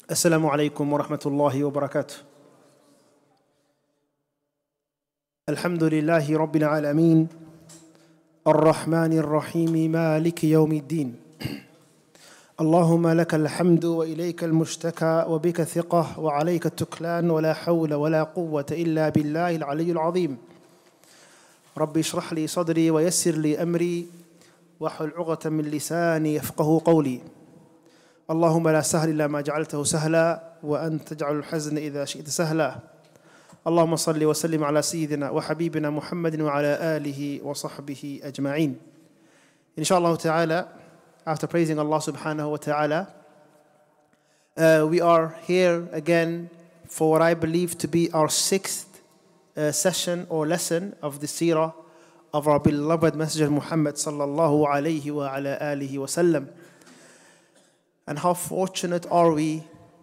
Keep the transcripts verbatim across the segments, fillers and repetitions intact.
السلام عليكم ورحمة الله وبركاته. الحمد لله رب العالمين الرحمن الرحيم مالك يوم الدين. اللهم لك الحمد وإليك المشتكى وبك الثقة وعليك التكلان ولا حول ولا قوة إلا بالله العلي العظيم. رب اشرح لي صدري ويسر لي أمري واحلل عقدة من لساني يفقه قولي. اللهم لا سهل إلا ما جعلته سهلا وأنت تجعل الحزن إذا شئت سهلا. اللهم صل وسلم على سيدنا وحبيبنا محمد وعلى آله وصحبه أجمعين. Inshallah ta'ala, after praising Allah subhanahu wa ta'ala, uh, we are here again for what I believe to be our sixth uh, session or lesson of the seerah of our beloved Messenger Muhammad sallallahu alayhi wa ala alihi wa sallam. And how fortunate are we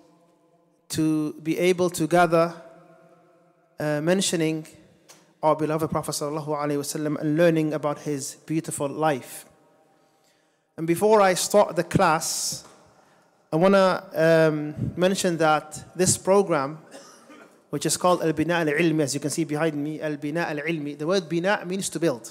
to be able to gather uh, mentioning our beloved Prophet sallallahu alaihi wasallam and learning about his beautiful life. And before I start the class, I want to um, mention that this program, which is called Al-Bina Al-Ilmi, as you can see behind me, Al-Bina Al-Ilmi, the word Bina means to build.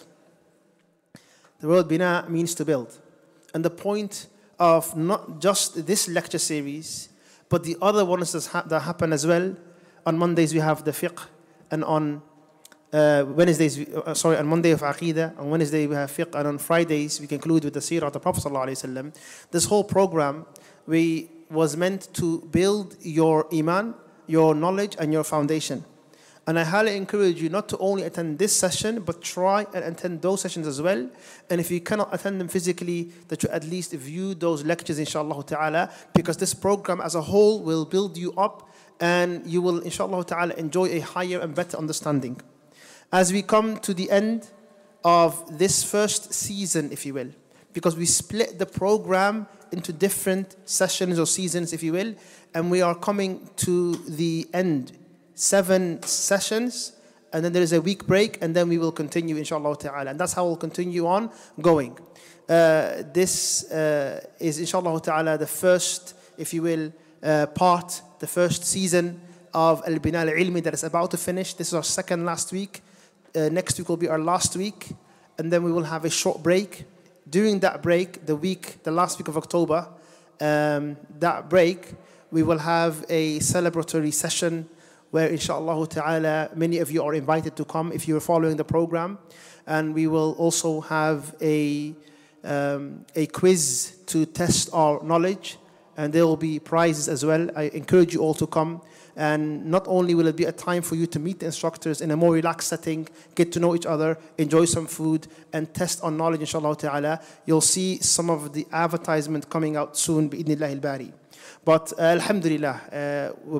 The word Bina means to build. And the point of not just this lecture series, but the other ones that happen as well. On Mondays we have the fiqh, and on uh, Wednesdays, uh, sorry, on Monday of Aqidah, on Wednesday we have fiqh, and on Fridays we conclude with the seerah of the Prophet sallallahu alaihi wasallam. This whole program we was meant to build your iman, your knowledge, and your foundation. And I highly encourage you not to only attend this session, but try and attend those sessions as well. And if you cannot attend them physically, that you at least view those lectures, inshallah ta'ala, because this program as a whole will build you up and you will, inshallah ta'ala, enjoy a higher and better understanding. As we come to the end of this first season, if you will, because we split the program into different sessions or seasons, if you will, and we are coming to the end. Seven sessions, and then there is a week break, and then we will continue, inshallah ta'ala. And that's how we'll continue on going. Uh, this uh, is, inshallah ta'ala, the first, if you will, uh, part, the first season of Al-Bina Al-Ilmi that is about to finish. This is our second last week. Uh, next week will be our last week, and then we will have a short break. During that break, the week, the last week of October, um, that break, we will have a celebratory session where inshallah ta'ala many of you are invited to come if you are following the program. And we will also have a, um, a quiz to test our knowledge, and there will be prizes as well. I encourage you all to come. And not only will it be a time for you to meet the instructors in a more relaxed setting, get to know each other, enjoy some food, and test on knowledge inshallah ta'ala. You'll see some of the advertisement coming out soon bi'idhnillah al-bari. But uh, alhamdulillah, uh,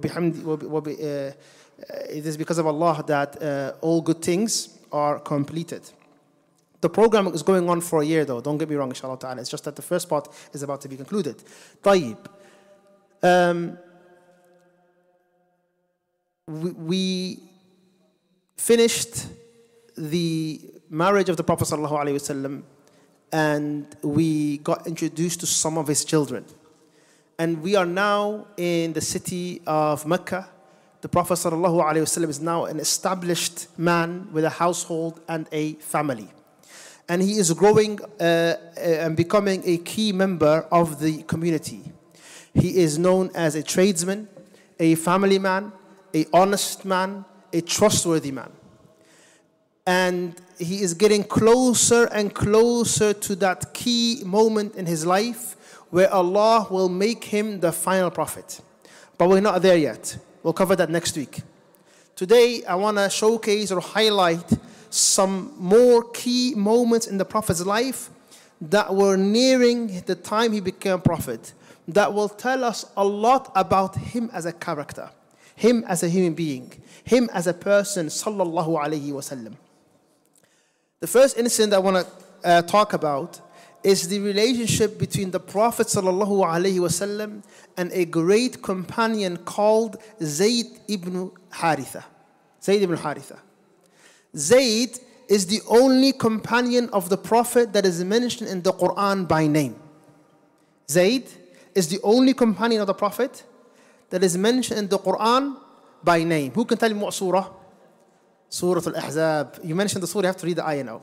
uh, it is because of Allah that uh, all good things are completed. The program is going on for a year though, don't get me wrong, inshallah ta'ala. It's just that the first part is about to be concluded. Tayyib. Um, we, we finished the marriage of the Prophet sallallahu alaihi wasallam, and we got introduced to some of his children. And we are now in the city of Mecca. The Prophet sallallahu alaihi wasallam is now an established man with a household and a family. And he is growing uh, and becoming a key member of the community. He is known as a tradesman, a family man, a honest man, a trustworthy man. And he is getting closer and closer to that key moment in his life where Allah will make him the final prophet. But we're not there yet. We'll cover that next week. Today, I want to showcase or highlight some more key moments in the Prophet's life that were nearing the time he became prophet, that will tell us a lot about him as a character, him as a human being, him as a person, sallallahu alayhi wasallam. The first incident I want to uh, talk about is the relationship between the Prophet sallallahu alaihi wasallam and a great companion called Zayd ibn Haritha. Zayd ibn Haritha. Zayd is the only companion of the Prophet that is mentioned in the Quran by name. Zayd is the only companion of the Prophet that is mentioned in the Quran by name. Who can tell me what surah? Surah Al-Ahzab. You mentioned the surah, you have to read the ayah now.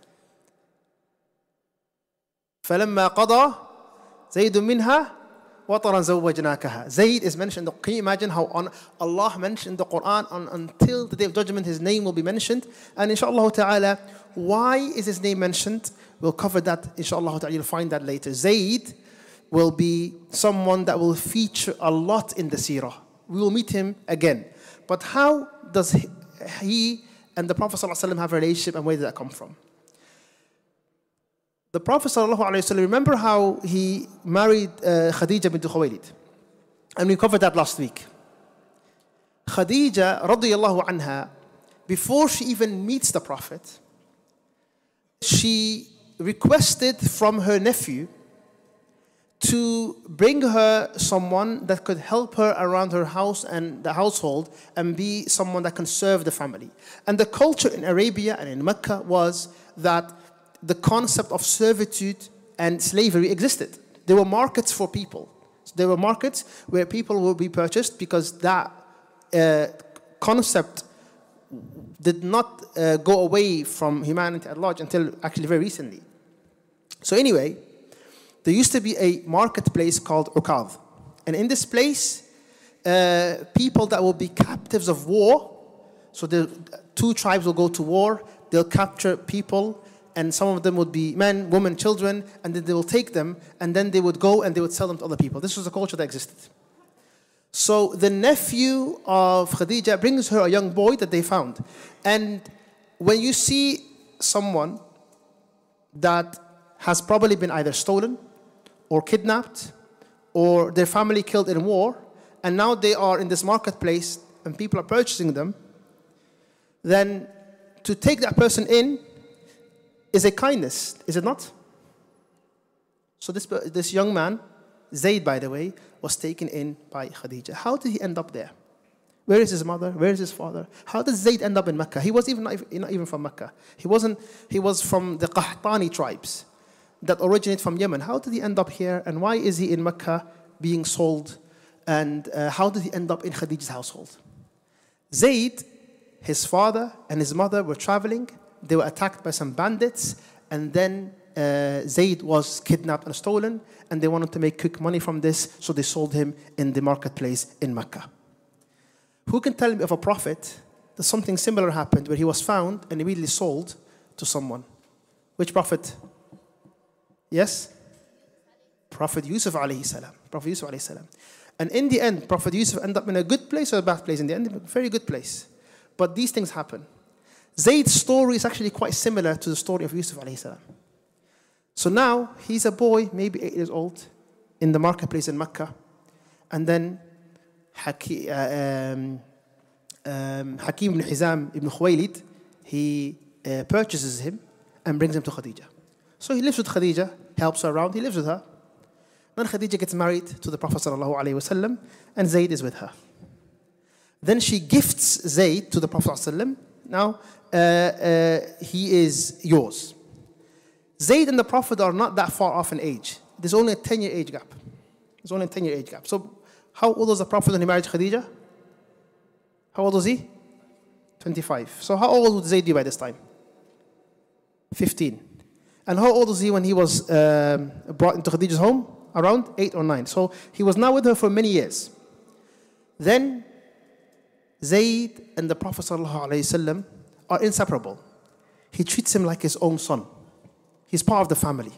فَلَمَّا قَضَى زَيْدٌ مِّنْهَا وَطَرًا زَوَّجْنَاكَهَا. Zayd is mentioned. Can you imagine how on Allah mentioned the Quran on, until the day of judgment his name will be mentioned? And inshallah ta'ala, why is his name mentioned? We'll cover that inshallah ta'ala. You'll find that later. Zayd will be someone that will feature a lot in the seerah. We will meet him again. But how does he, he and the Prophet ﷺ have a relationship, and where did that come from? The Prophet ﷺ, remember how he married uh, Khadija bint Khuwaylid? And we covered that last week. Khadija radiyallahu anha, before she even meets the Prophet, she requested from her nephew to bring her someone that could help her around her house and the household and be someone that can serve the family. And the culture in Arabia and in Mecca was that the concept of servitude and slavery existed. There were markets for people. There were markets where people would be purchased because that uh, concept did not uh, go away from humanity at large until actually very recently. So anyway, there used to be a marketplace called Ukadh. And in this place, uh, people that will be captives of war, so the two tribes will go to war, they'll capture people, and some of them would be men, women, children, and then they will take them, and then they would go and they would sell them to other people. This was a culture that existed. So the nephew of Khadija brings her a young boy that they found. And when you see someone that has probably been either stolen or kidnapped or their family killed in war, and now they are in this marketplace and people are purchasing them, then to take that person in is a kindness, is it not? So this, this young man, Zayd by the way, was taken in by Khadija. How did he end up there? Where is his mother? Where is his father? How did Zayd end up in Mecca? He was even not, not even from Mecca. He wasn't. He was from the Qahtani tribes that originate from Yemen. How did he end up here? And why is he in Mecca being sold? And uh, how did he end up in Khadija's household? Zayd, his father and his mother were traveling. They were attacked by some bandits, and then uh, Zayd was kidnapped and stolen, and they wanted to make quick money from this, so they sold him in the marketplace in Mecca. Who can tell me of a prophet that something similar happened, where he was found and immediately sold to someone? Which prophet? Yes? Prophet Yusuf alayhi salam. Prophet Yusuf alayhi salam. And in the end, Prophet Yusuf ended up in a good place or a bad place? In the end, a very good place. But these things happen. Zayd's story is actually quite similar to the story of Yusuf alayhi salam. So now, he's a boy, maybe eight years old, in the marketplace in Mecca. And then Haki, uh, um, um, Hakim ibn Hizam ibn Khuwaylid, he uh, purchases him and brings him to Khadija. So he lives with Khadija, helps her around, he lives with her. Then Khadija gets married to the Prophet sallallahu alaihi wasallam, and Zayd is with her. Then she gifts Zayd to the Prophet sallallahu alaihi wasallam. Now, uh, uh, he is yours. Zayd and the Prophet are not that far off in age. There's only a ten-year age gap. There's only a ten-year age gap. So how old was the Prophet when he married Khadija? How old was he? twenty-five. So how old would Zayd be by this time? fifteen. And how old was he when he was um, brought into Khadija's home? Around eight or nine. So he was now with her for many years. Then Zayd and the Prophet ﷺ are inseparable. He treats him like his own son. He's part of the family.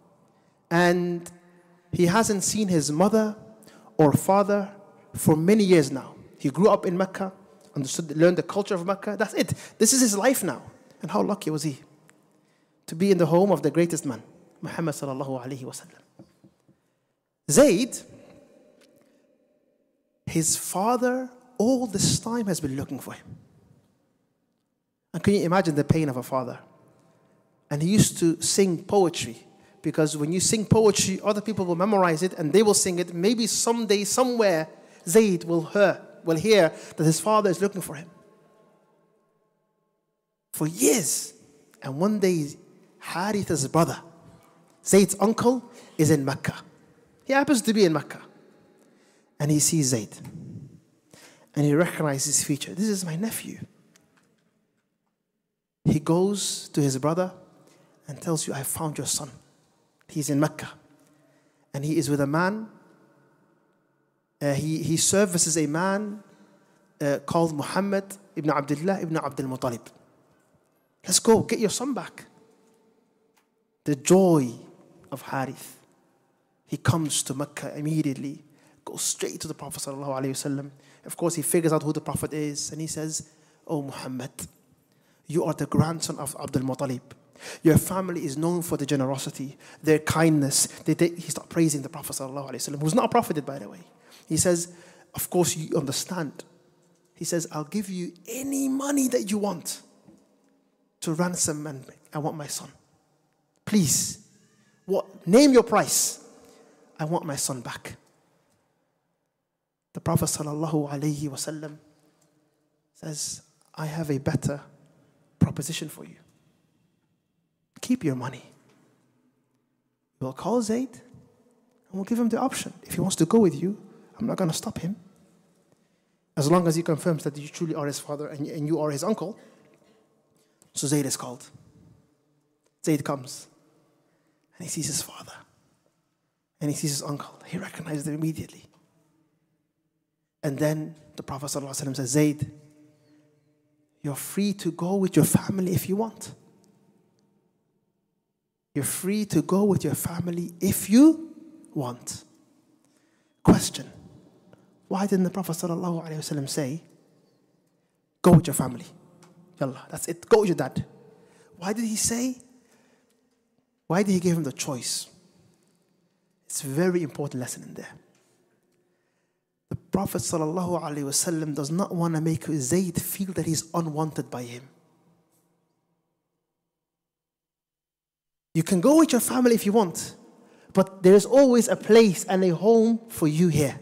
And he hasn't seen his mother or father for many years now. He grew up in Mecca, understood, learned the culture of Mecca. That's it. This is his life now. And how lucky was he to be in the home of the greatest man, Muhammad sallallahu alaihi wasallam. Zayd, his father all this time has been looking for him. And can you imagine the pain of a father? And he used to sing poetry, because when you sing poetry, other people will memorize it and they will sing it. Maybe someday, somewhere, Zayd will hear, will hear that his father is looking for him. For years. And one day, Haritha's brother, Zayd's uncle, is in Mecca. He happens to be in Mecca. And he sees Zayd. And he recognizes his feature. This is my nephew. He goes to his brother and tells you, I found your son. He's in Mecca. And he is with a man. Uh, he, he services a man uh, called Muhammad ibn Abdullah ibn Abdul Muttalib. Let's go, get your son back. The joy of Harith. He comes to Mecca immediately, goes straight to the Prophet sallallahu alaihi wasallam. Of course, he figures out who the Prophet is, and he says, "Oh Muhammad, you are the grandson of Abdul Muttalib. Your family is known for their generosity, their kindness." They, they, he starts praising the Prophet sallallahu alaihi wasallam, who's not a prophet, by the way. He says, "Of course, you understand." He says, "I'll give you any money that you want to ransom, and I want my son. Please, what? Name your price. I want my son back." The Prophet sallallahu alaihi wasallam says, "I have a better proposition for you. Keep your money. We'll call Zayd and we'll give him the option. If he wants to go with you, I'm not going to stop him. As long as he confirms that you truly are his father and, and you are his uncle." So Zayd is called. Zayd comes and he sees his father and he sees his uncle. He recognizes them immediately. And then the Prophet ﷺ says, "Zayd, you're free to go with your family if you want. You're free to go with your family if you want." Question: why didn't the Prophet ﷺ say, "Go with your family. Yalla, that's it. Go with your dad"? Why did he say? Why did he give him the choice? It's a very important lesson in there. The Prophet ﷺ does not want to make Zayd feel that he's unwanted by him. You can go with your family if you want, but there is always a place and a home for you here.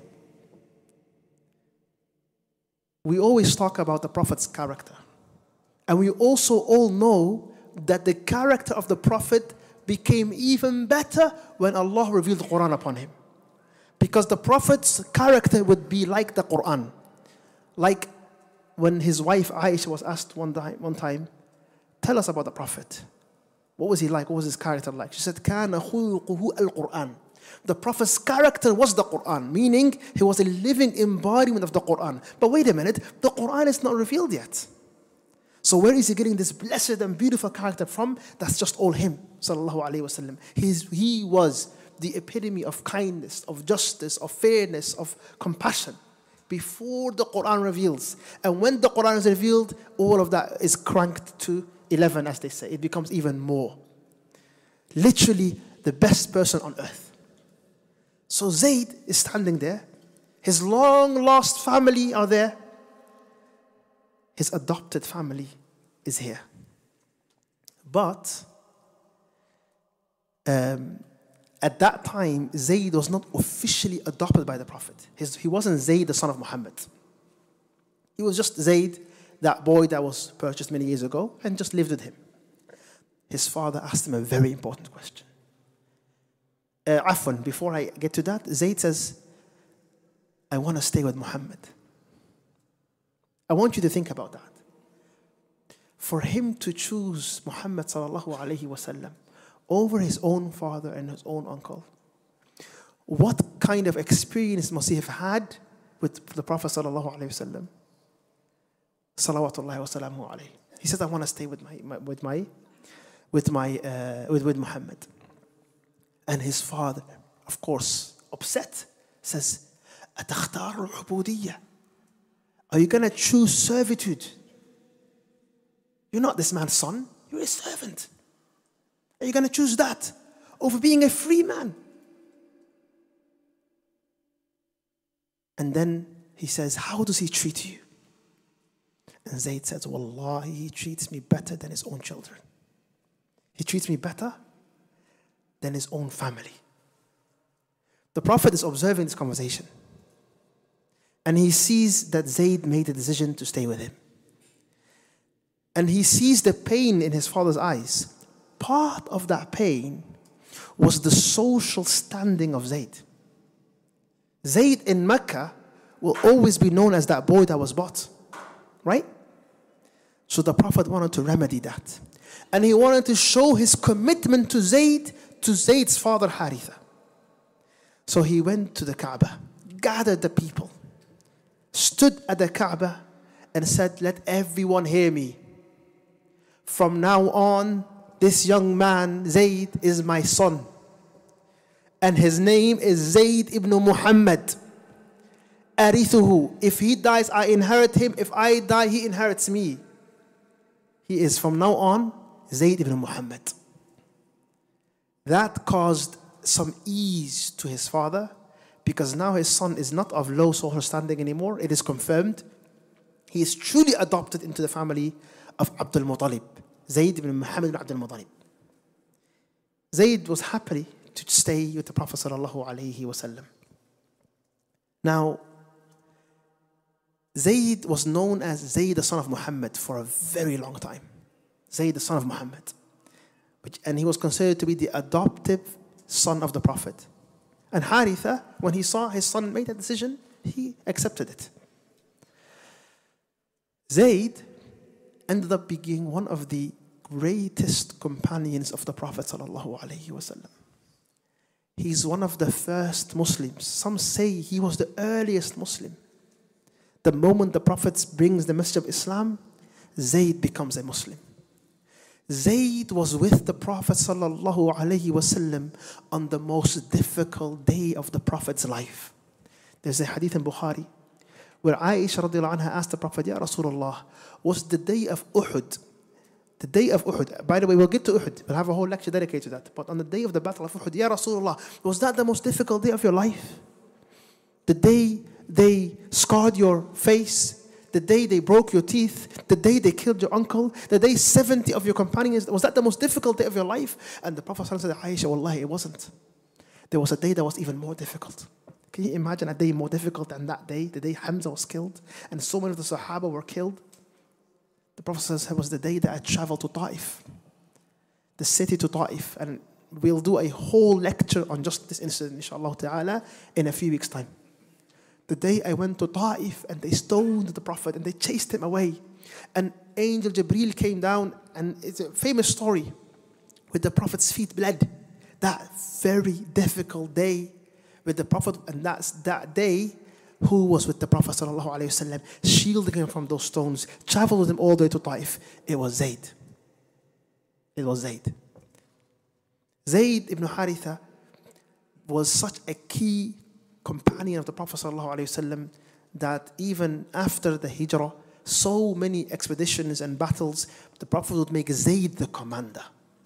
We always talk about the Prophet's character. And we also all know that the character of the Prophet became even better when Allah revealed the Quran upon him. Because the Prophet's character would be like the Quran. Like when his wife Aisha was asked one time, one time, "Tell us about the Prophet. What was he like? What was his character like?" She said, "كَانَ خُلُقُهُ الْقُرْآنِ." The Prophet's character was the Quran, meaning he was a living embodiment of the Quran. But wait a minute, the Quran is not revealed yet. So where is he getting this blessed and beautiful character from? That's just all him, sallallahu alaihi wasallam. He's, he was the epitome of kindness, of justice, of fairness, of compassion before the Quran reveals. And when the Quran is revealed, all of that is cranked to eleven, as they say. It becomes even more. Literally the best person on earth. So Zayd is standing there. His long lost family are there. His adopted family is here. But um, at that time, Zayd was not officially adopted by the Prophet. His, he wasn't Zayd, the son of Muhammad. He was just Zayd, that boy that was purchased many years ago, and just lived with him. His father asked him a very important question. Uh, Afwan, before I get to that, Zayd says, "I want to stay with Muhammad." I want you to think about that. For him to choose Muhammad sallallahu alaihi wasallam over his own father and his own uncle, what kind of experience must he have had with the Prophet sallallahu alaihi wasallam? Salawatullahi wa salamu alayhi. He says, "I want to stay with my, my with my with my uh, with with Muhammad." And his father, of course, upset, says, "Atakhtaru al-ubudiyya? Are you going to choose servitude? You're not this man's son. You're his servant. Are you going to choose that over being a free man?" And then he says, "How does he treat you?" And Zayd says, "Wallahi, he treats me better than his own children. He treats me better than his own family." The Prophet is observing this conversation. And he sees that Zayd made a decision to stay with him. And he sees the pain in his father's eyes. Part of that pain was the social standing of Zayd. Zayd in Mecca will always be known as that boy that was bought. Right? So the Prophet wanted to remedy that. And he wanted to show his commitment to Zayd, to Zayd's father Haritha. So he went to the Kaaba, gathered the people, stood at the Kaaba and said, let everyone hear me. From now on, this young man, Zayd, is my son. And his name is Zayd ibn Muhammad. Arithuhu. If he dies, I inherit him. If I die, he inherits me. He is from now on Zayd ibn Muhammad. That caused some ease to his father, because now his son is not of low social standing anymore. It is confirmed. He is truly adopted into the family of Abdul Muttalib. Zayd ibn Muhammad ibn Abdul Muttalib. Zayd was happy to stay with the Prophet sallallahu alaihi wasallam. Now, Zayd was known as Zayd the son of Muhammad for a very long time. Zayd the son of Muhammad. Which, and he was considered to be the adoptive son of the Prophet. And Haritha, when he saw his son make that decision, he accepted it. Zayd ended up being one of the greatest companions of the Prophet sallallahu alaihi wasallam. He's one of the first Muslims. Some say he was the earliest Muslim. The moment the Prophet brings the message of Islam, Zayd becomes a Muslim. Zayd was with the Prophet sallallahu alaihi wasallam on the most difficult day of the Prophet's life. There's a hadith in Bukhari where Aisha radiallahu anha asked the Prophet, Ya Rasulullah, was the day of Uhud, the day of Uhud, by the way, we'll get to Uhud, we'll have a whole lecture dedicated to that, but on the day of the battle of Uhud, Ya Rasulullah, was that the most difficult day of your life? The day they scarred your face, the day they broke your teeth, the day they killed your uncle, the day seventy of your companions, was that the most difficult day of your life? And the Prophet said, Aisha, wallahi, it wasn't. There was a day that was even more difficult. Can you imagine a day more difficult than that day? The day Hamza was killed and so many of the Sahaba were killed. The Prophet says it was the day that I traveled to Ta'if, the city to Ta'if. And we'll do a whole lecture on just this incident, inshallah ta'ala, in a few weeks' time. The day I went to Ta'if and they stoned the Prophet and they chased him away. And Angel Jibreel came down, and it's a famous story with the Prophet's feet bled. That very difficult day with the Prophet, and that's that day who was with the Prophet sallallahu alaihi wasallam, shielding him from those stones, traveled with him all the way to Ta'if. It was Zayd. It was Zayd. Zayd ibn Haritha was such a key companion of the Prophet sallallahu alaihi wasallam that even after the Hijrah, so many expeditions and battles, the Prophet would make Zayd the commander.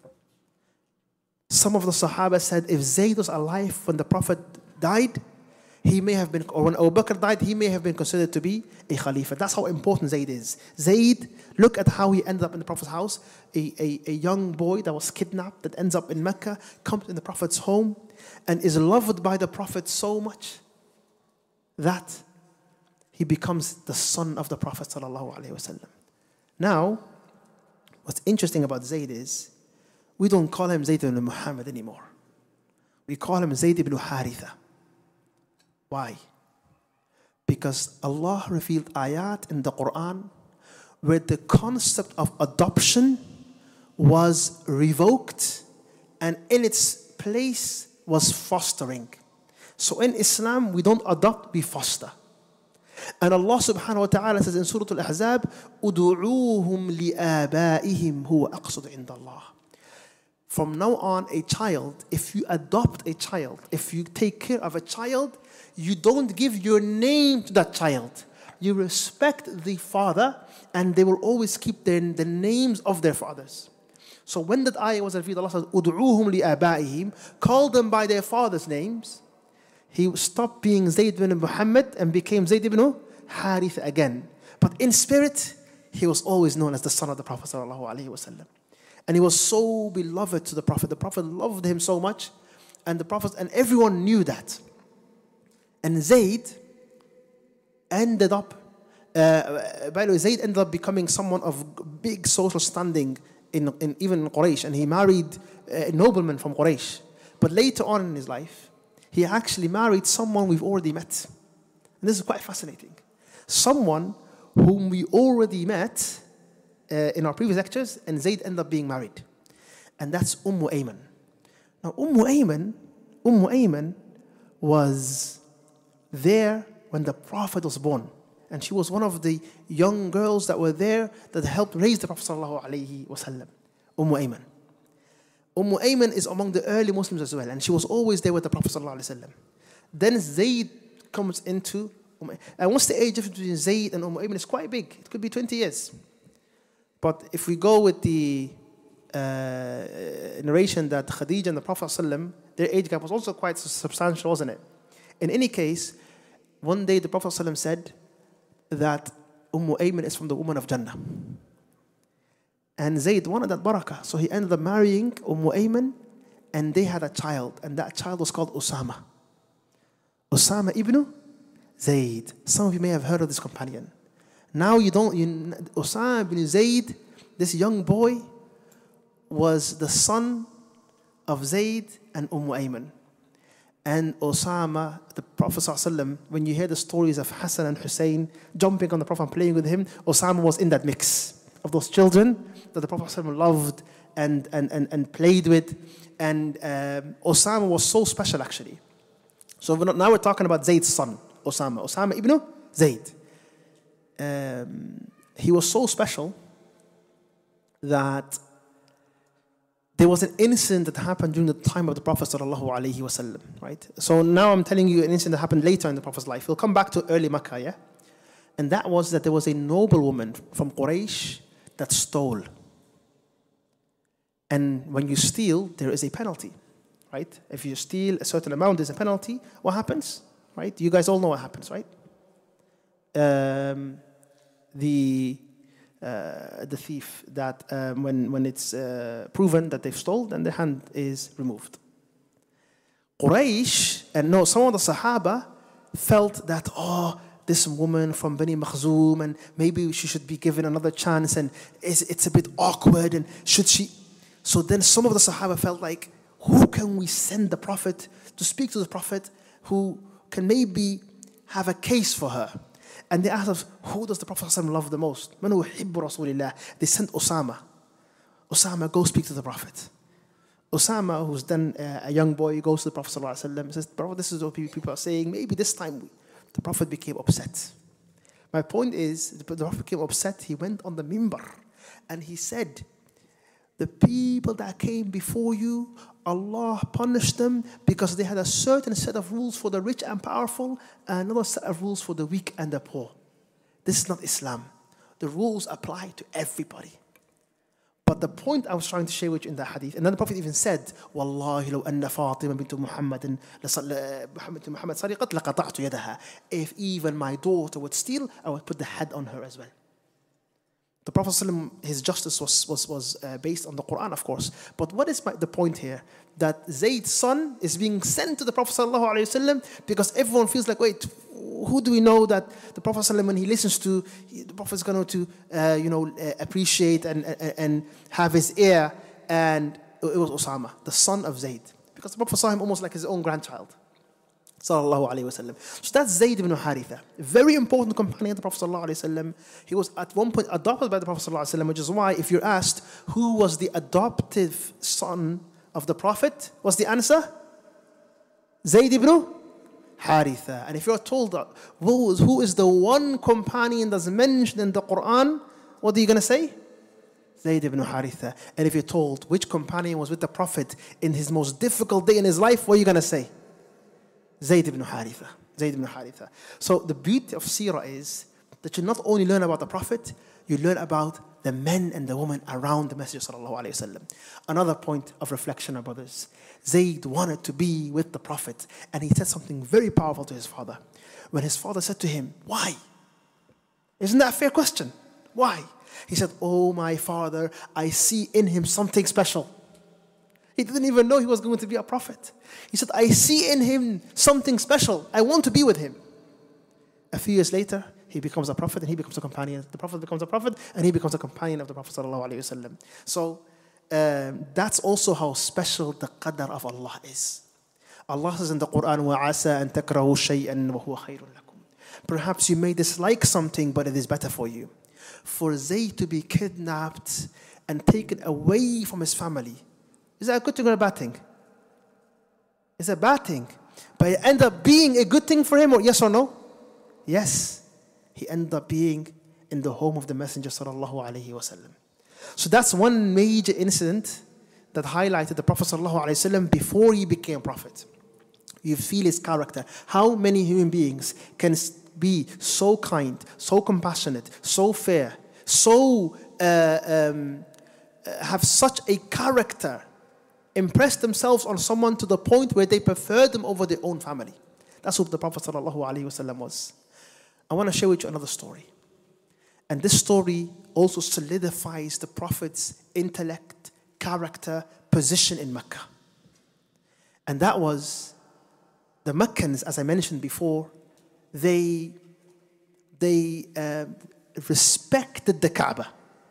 Some of the Sahaba said if Zayd was alive when the Prophet died, he may have been, or when Abu Bakr died, he may have been considered to be a Khalifa. That's how important Zayd is. Zayd, look at how he ended up in the Prophet's house. A, a, a young boy that was kidnapped, that ends up in Mecca, comes in the Prophet's home, and is loved by the Prophet so much that he becomes the son of the Prophet sallallahu alaihi wasallam. Now, what's interesting about Zayd is, we don't call him Zayd ibn Muhammad anymore. We call him Zayd ibn Haritha. Why? Because Allah revealed ayat in the Quran where the concept of adoption was revoked and in its place was fostering. So in Islam, we don't adopt, we foster. And Allah subhanahu wa ta'ala says in Surah Al-Ahzab, أُدُعُوهُمْ لِآبَائِهِمْ هُوَ أَقْصُدُ عِنْدَ اللَّهِ. From now on, a child, if you adopt a child, if you take care of a child, you don't give your name to that child. You respect the father, and they will always keep their, the names of their fathers. So when that ayah was revealed, Allah says, "Ud'uuhum li'abaihim," call them by their fathers' names. He stopped being Zayd ibn Muhammad and became Zayd ibn Harith again. But in spirit, he was always known as the son of the Prophet sallallahu alaihi wasallam. And he was so beloved to the Prophet. The Prophet loved him so much, and the Prophet and everyone knew that. And Zayd ended up, uh, by the way, Zayd ended up becoming someone of big social standing in, in even in Quraysh, and he married a nobleman from Quraysh. But later on in his life, he actually married someone we've already met. And this is quite fascinating. Someone whom we already met uh, in our previous lectures, and Zayd ended up being married. And that's Umm Ayman. Now, Umm Ayman, Umm Ayman was there when the Prophet was born. And she was one of the young girls that were there that helped raise the Prophet sallallahu alaihi wasallam. Umm Ayman. Umm Ayman is among the early Muslims as well, and she was always there with the Prophet sallallahu alaihi wasallam. Then Zayd comes into Umm Ayman. And once the age difference between Zayd and Umm Ayman is quite big. It could be twenty years. But if we go with the uh, narration that Khadija and the Prophet sallallahu alaihi wasallam, their age gap was also quite substantial, wasn't it? In any case, one day the Prophet sallallahu alaihi wasallam said that Umm Ayman is from the woman of Jannah. And Zayd wanted that barakah. So he ended up marrying Umm Ayman, and they had a child. And that child was called Usama. Usama ibn Zayd. Some of you may have heard of this companion. Now you don't, you, Usama ibn Zayd, this young boy, was the son of Zayd and Umm Ayman. And Osama, the Prophet ﷺ, when you hear the stories of Hassan and Hussein jumping on the Prophet and playing with him, Osama was in that mix of those children that the Prophet ﷺ loved and, and, and, and played with. And um, Osama was so special, actually. So we're not, now we're talking about Zayd's son, Osama. Osama ibn Zayd. Um, he was so special that there was an incident that happened during the time of the Prophet sallallahu alaihi wasallam, right? So now I'm telling you an incident that happened later in the Prophet's life. We'll come back to early Makkah, yeah? And that was that there was a noble woman from Quraysh that stole. And when you steal, there is a penalty, right? If you steal a certain amount, there's a penalty. What happens, right? You guys all know what happens, right? Um, the... Uh, the thief that um, when, when it's uh, proven that they've stolen, then the hand is removed. Quraysh, and no, some of the Sahaba felt that, oh, this woman from Bani Makhzoom, and maybe she should be given another chance, and it's, it's a bit awkward, and should she? So then some of the Sahaba felt like, who can we send the Prophet to speak to the Prophet who can maybe have a case for her? And they asked us, who does the Prophet ﷺ love the most? Man uhibbu Rasulillah. They sent Osama. Osama, go speak to the Prophet. Osama, who's then uh, a young boy, goes to the Prophet ﷺ, says, Prophet, this is what people are saying. Maybe this time we, the Prophet became upset. My point is, the Prophet became upset. He went on the mimbar and he said, the people that came before you, Allah punished them because they had a certain set of rules for the rich and powerful and another set of rules for the weak and the poor. This is not Islam. The rules apply to everybody. But the point I was trying to share with you in the hadith, and then the Prophet even said, Wallahi law anna Fatima bint Muhammadin Muhammad sariqat laqata'tu yadaha. If even my daughter would steal, I would put the head on her as well. The Prophet ﷺ, his justice was, was, was uh, based on the Quran, of course. But what is my, the point here? That Zayd's son is being sent to the Prophet ﷺ because everyone feels like, wait, who do we know that the Prophet ﷺ, when he listens to, the Prophet is going to, uh, you know, uh, appreciate and, and, and have his ear? And it was Osama, the son of Zayd. Because the Prophet saw him almost like his own grandchild. Sallallahu alayhi wasallam. So that's Zayd ibn Haritha, a very important companion of the Prophet sallallahu alayhi wasallam. He was at one point adopted by the Prophet sallallahu alayhi wasallam, which is why if you're asked who was the adoptive son of the Prophet, what's the answer? Zayd ibn Haritha. And if you're told that who is, who is the one companion that's mentioned in the Quran, what are you going to say? Zayd ibn Haritha. And if you're told which companion was with the Prophet in his most difficult day in his life, what are you going to say? Zayd ibn Haritha. Zayd ibn Haritha. So the beauty of seerah is that you not only learn about the Prophet, you learn about the men and the women around the Messenger sallallahu alaihi wasallam. Another point of reflection, our brothers. Zayd wanted to be with the Prophet, and he said something very powerful to his father. When his father said to him, why? Isn't that a fair question? Why? He said, oh my father, I see in him something special. He didn't even know he was going to be a prophet. He said, I see in him something special. I want to be with him. A few years later, he becomes a prophet and he becomes a companion. The prophet becomes a prophet and he becomes a companion of the Prophet sallallahu alaihi wasallam. So um, that's also how special the qadr of Allah is. Allah says in the Quran, وَعَسَىٰ أَن تَكْرَهُ شَيْئًا وَهُوَ خَيْرٌ لَكُمْ. Perhaps you may dislike something, but it is better for you. For Zayd to be kidnapped and taken away from his family, is that a good thing or a bad thing? It's a bad thing. But it ended up being a good thing for him, or yes or no? Yes. He ended up being in the home of the Messenger sallallahu alaihi wasallam. So that's one major incident that highlighted the Prophet sallallahu alaihi wasallam before he became prophet. You feel his character. How many human beings can be so kind, so compassionate, so fair, so uh, um, have such a character, impress themselves on someone to the point where they prefer them over their own family? That's what the Prophet sallallahu alaihi wasallam was. I want to share with you another story. And this story also solidifies the Prophet's intellect, character, position in Mecca. And that was the Meccans, as I mentioned before, they, they uh, respected the Kaaba.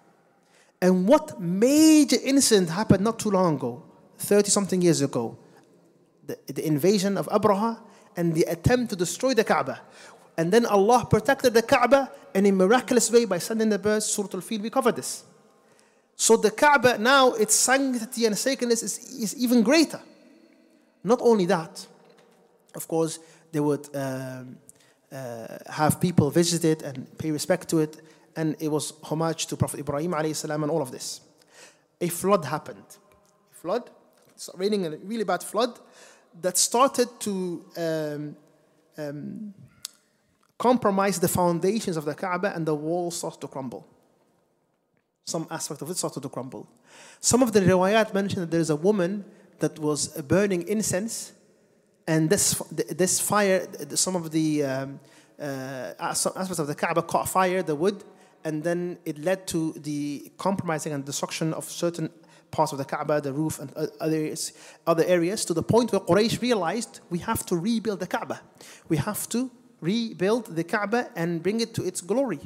And what major incident happened not too long ago, thirty-something years ago? The, the invasion of Abraha and the attempt to destroy the Kaaba. And then Allah protected the Kaaba in a miraculous way by sending the birds. Surah Al-Fil, we covered this. So the Kaaba now, its sanctity and sacredness is, is even greater. Not only that, of course, they would um, uh, have people visit it and pay respect to it. And it was homage to Prophet Ibrahim alayhi salam and all of this. A flood happened. A flood, it's raining, a really bad flood that started to um, um, compromise the foundations of the Kaaba, and the walls started to crumble. Some aspect of it started to crumble. Some of the riwayat mention that there is a woman that was burning incense, and this this fire, some of the um, uh, aspects of the Kaaba caught fire, the wood, and then it led to the compromising and destruction of certain parts of the Kaaba, the roof and other, other areas, to the point where Quraysh realized we have to rebuild the Kaaba. We have to rebuild the Kaaba and bring it to its glory.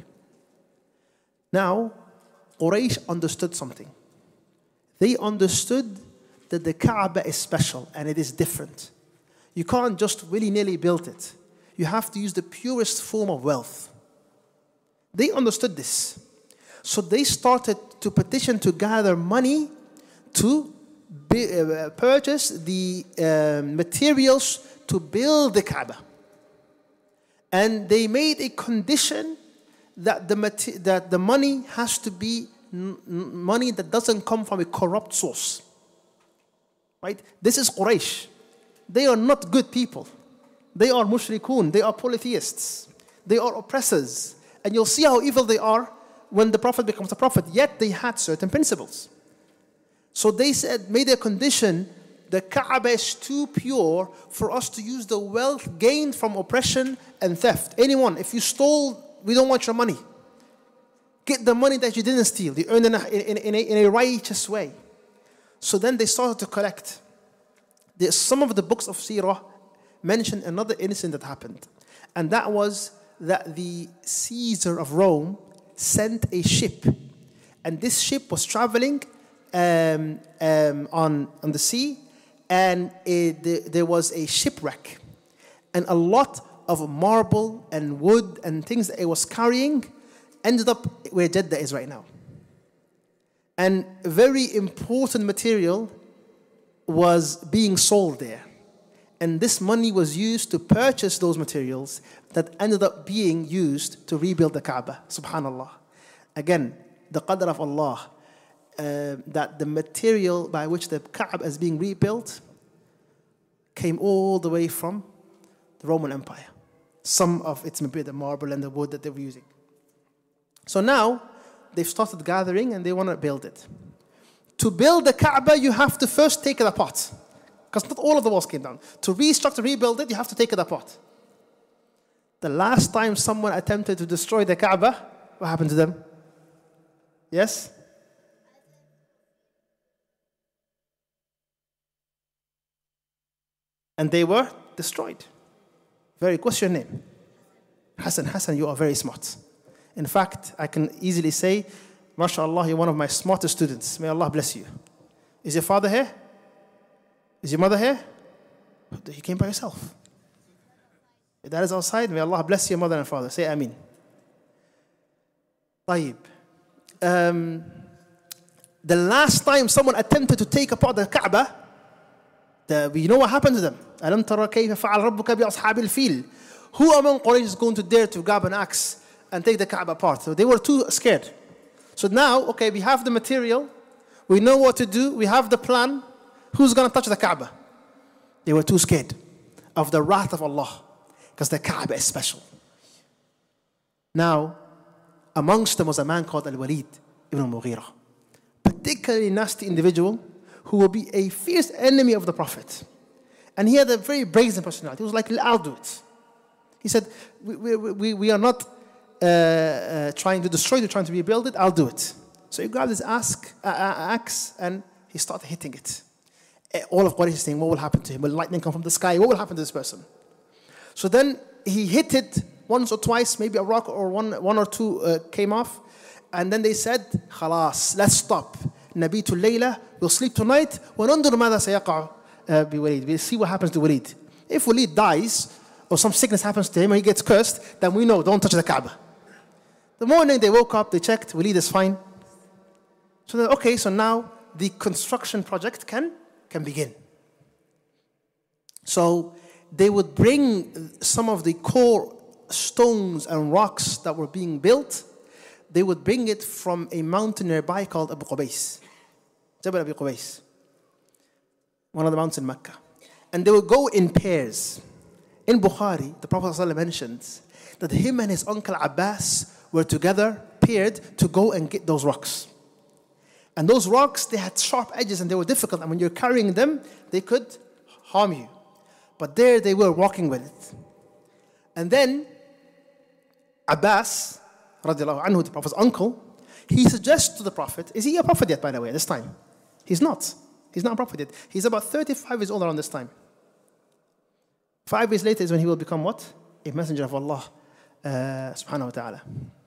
Now, Quraysh understood something. They understood that the Kaaba is special and it is different. You can't just willy-nilly build it. You have to use the purest form of wealth. They understood this. So they started to petition to gather money to be, uh, purchase the uh, materials to build the Kaaba. And they made a condition that the, that the money has to be n money that doesn't come from a corrupt source. Right? This is Quraysh. They are not good people. They are mushrikun. They are polytheists. They are oppressors. And you'll see how evil they are when the Prophet becomes a prophet. Yet they had certain principles. So they said, made a condition, the Kaaba is too pure for us to use the wealth gained from oppression and theft. Anyone, if you stole, we don't want your money. Get the money that you didn't steal. You earned it in, in, in, a, in a righteous way. So then they started to collect. There's some of the books of Sirah mention another incident that happened. And that was that the Caesar of Rome sent a ship. And this ship was traveling um, um, on, on the sea. And it, the, there was a shipwreck. And a lot of marble and wood and things that it was carrying ended up where Jeddah is right now. And very important material was being sold there. And this money was used to purchase those materials that ended up being used to rebuild the Kaaba. Subhanallah. Again, the qadr of Allah, uh, that the material by which the Kaaba is being rebuilt came all the way from the Roman Empire. Some of it's maybe the marble and the wood that they were using. So now, they've started gathering and they want to build it. To build the Kaaba, you have to first take it apart. Because not all of the walls came down. To restructure, rebuild it, you have to take it apart. The last time someone attempted to destroy the Kaaba, what happened to them? Yes? And they were destroyed. Very, what's your name? Hassan. Hassan, you are very smart. In fact, I can easily say, MashaAllah, you're one of my smartest students. May Allah bless you. Is your father here? Is your mother here? He came by himself. That is outside. May Allah bless your mother and father. Say Ameen. طيب. Um, the last time someone attempted to take apart the Kaaba, the, we know what happened to them. أَلَمْ تَرَ كَيْفَ فَعَلَ رَبُّكَ بِأَصْحَابِ الْفِيلِ. Who among Quraysh is going to dare to grab an axe and take the Kaaba apart? So they were too scared. So now, okay, we have the material. We know what to do. We have the plan. Who's going to touch the Kaaba? They were too scared of the wrath of Allah, because the Kaaba is special. Now, amongst them was a man called Al-Walid ibn Mughira, particularly nasty individual who will be a fierce enemy of the Prophet. And he had a very brazen personality. He was like, I'll do it. He said, we, we, we, we are not uh, uh, trying to destroy it, trying to rebuild it, I'll do it. So he grabbed his axe, uh, axe and he started hitting it. All of Quraysh is saying, what will happen to him? Will lightning come from the sky? What will happen to this person? So then he hit it once or twice, maybe a rock or one, one or two uh, came off. And then they said, Khalas, let's stop. Nabitul Layla, we'll sleep tonight. وَنَنْظُرُ مَاذَا سَيَقَعُ بِوَلِيدٍ. We'll see what happens to Walid. If Walid dies, or some sickness happens to him, or he gets cursed, then we know, don't touch the Kaaba. The morning they woke up, they checked, Walid is fine. So then, okay, so now the construction project can, can begin. So they would bring some of the core stones and rocks that were being built. They would bring it from a mountain nearby called Abu Qubais. Jabal Abu Qubais. One of the mountains in Mecca. And they would go in pairs. In Bukhari, the Prophet ﷺ mentions that him and his uncle Abbas were together, paired, to go and get those rocks. And those rocks, they had sharp edges and they were difficult. And when you're carrying them, they could harm you. But there they were walking with it. And then Abbas, radiallahu anhu, the Prophet's uncle, he suggests to the Prophet, is he a prophet yet, by the way, at this time? He's not. He's not a prophet yet. He's about thirty-five years old around this time. Five years later is when he will become what? A messenger of Allah, uh, subhanahu wa ta'ala.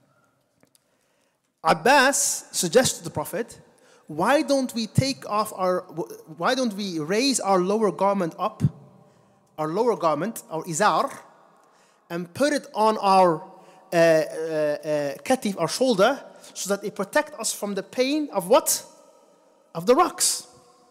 Abbas suggests to the Prophet, why don't we take off our, why don't we raise our lower garment up, our lower garment, our izar, and put it on our uh, uh, uh, katif, our shoulder, so that it protects us from the pain of what? Of the rocks.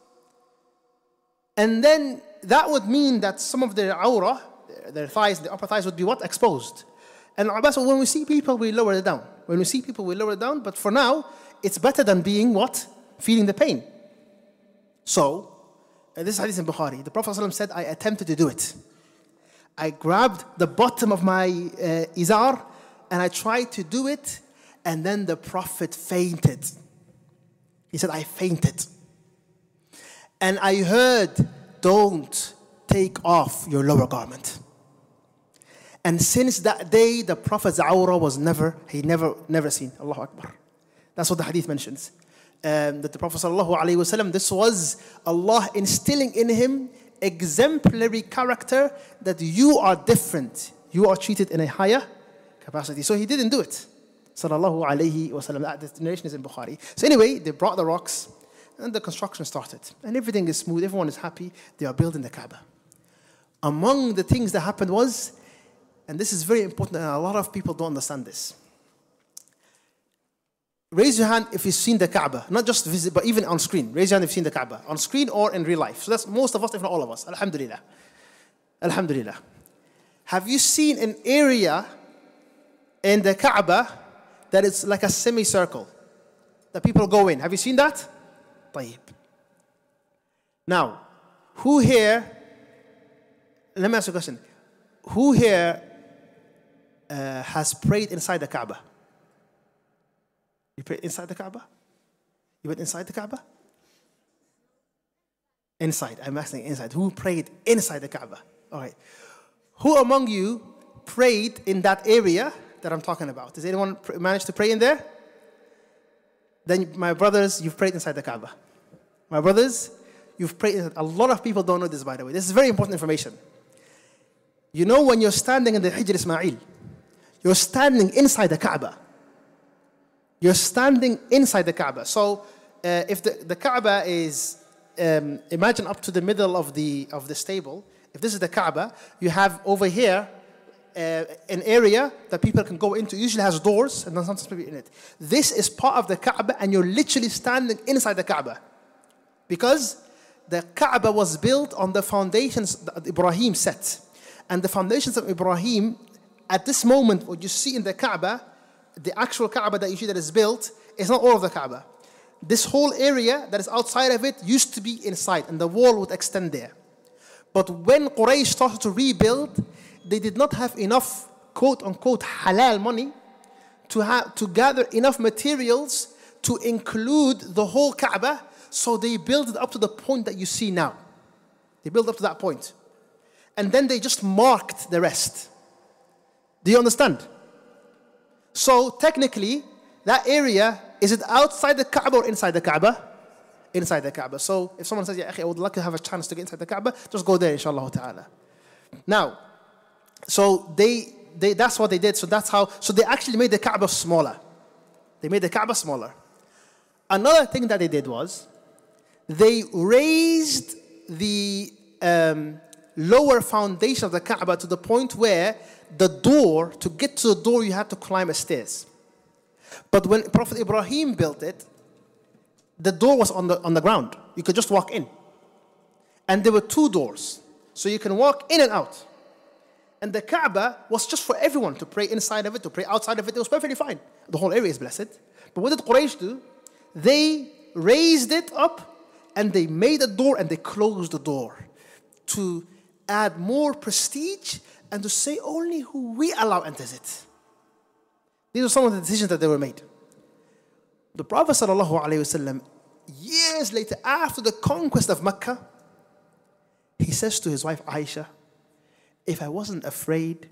And then that would mean that some of their awrah, their thighs, the upper thighs would be what? Exposed. And Abbas, when we see people, we lower it down. When we see people, we lower it down. But for now, it's better than being what? Feeling the pain. So, and this is hadith in Bukhari. The Prophet ﷺ said, I attempted to do it. I grabbed the bottom of my uh, izar and I tried to do it. And then the Prophet fainted. He said, I fainted. And I heard, don't take off your lower garment. And since that day, the Prophet's awrah was never, he never, never seen. Allahu Akbar. That's what the hadith mentions. Um, that the Prophet sallallahu alaihi wasallam, this was Allah instilling in him exemplary character that you are different. You are treated in a higher capacity. So he didn't do it. Sallallahu alaihi wasallam. That narration is in Bukhari. So anyway, they brought the rocks and the construction started. And everything is smooth. Everyone is happy. They are building the Kaaba. Among the things that happened was, and this is very important, and a lot of people don't understand this. Raise your hand if you've seen the Kaaba. Not just visit, but even on screen. Raise your hand if you've seen the Kaaba. On screen or in real life. So that's most of us, if not all of us. Alhamdulillah. Alhamdulillah. Have you seen an area in the Kaaba that is like a semicircle that people go in? Have you seen that? Tayyib. Now, who here, let me ask you a question. Who here uh, has prayed inside the Kaaba? You prayed inside the Kaaba? You went inside the Kaaba? Inside. I'm asking inside. Who prayed inside the Kaaba? All right. Who among you prayed in that area that I'm talking about? Does anyone manage to pray in there? Then, my brothers, you've prayed inside the Kaaba. My brothers, you've prayed inside. A lot of people don't know this, by the way. This is very important information. You know, when you're standing in the Hijr Ismail, you're standing inside the Kaaba. You're standing inside the Kaaba. So, uh, if the, the Kaaba is, um, imagine up to the middle of the of the stable, If this is the Kaaba, you have over here uh, an area that people can go into. It usually has doors and then sometimes people in it. This is part of the Kaaba and you're literally standing inside the Kaaba. Because the Kaaba was built on the foundations that Ibrahim set. And the foundations of Ibrahim, at this moment, what you see in the Kaaba, the actual Kaaba that you see that is built, is not all of the Kaaba. This whole area that is outside of it used to be inside, and the wall would extend there. But when Quraysh started to rebuild, they did not have enough quote-unquote halal money to, have, to gather enough materials to include the whole Kaaba, so they built it up to the point that you see now. They built up to that point. And then they just marked the rest. Do you understand? So technically, that area, is it outside the Kaaba or inside the Kaaba? Inside the Kaaba. So if someone says, yeah, I would like to have a chance to get inside the Kaaba, just go there, inshallah ta'ala. Now, so they, they, that's what they did. So that's how, so they actually made the Kaaba smaller. They made the Kaaba smaller. Another thing that they did was, they raised the um, lower foundation of the Kaaba to the point where the door, to get to the door, you had to climb a stairs. But when Prophet Ibrahim built it, the door was on the, on the ground. You could just walk in. And there were two doors. So you can walk in and out. And the Kaaba was just for everyone to pray inside of it, to pray outside of it. It was perfectly fine. The whole area is blessed. But what did Quraysh do? They raised it up and they made a door and they closed the door to add more prestige and to say only who we allow enters it. These are some of the decisions that they were made. The Prophet ﷺ, years later, after the conquest of Mecca, he says to his wife Aisha, if I wasn't afraid